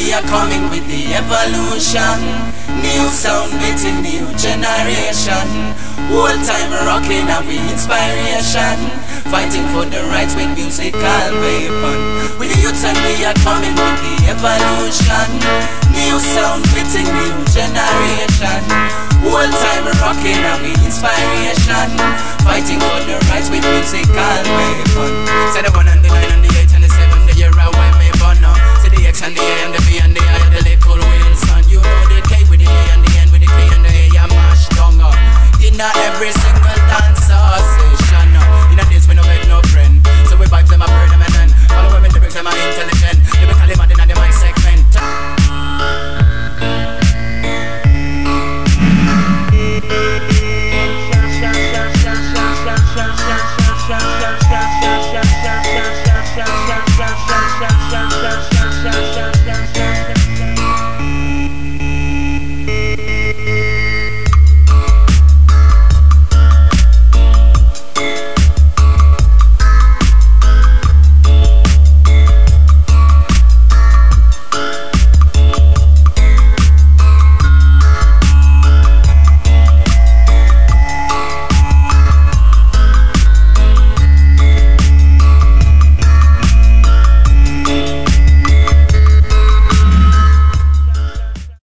we are coming with the evolution. New sound beating new generation. Whole time rocking and we inspiration. Fighting for the rights with musical weapon. With the youths and we are coming with the evolution. New sound beating new generation. Whole time rocking and we inspiration. Fighting for the rights with musical weapon. Say the 1 and the 9 and the 8 and the 7, the year I when me born now. Say the X and the A and the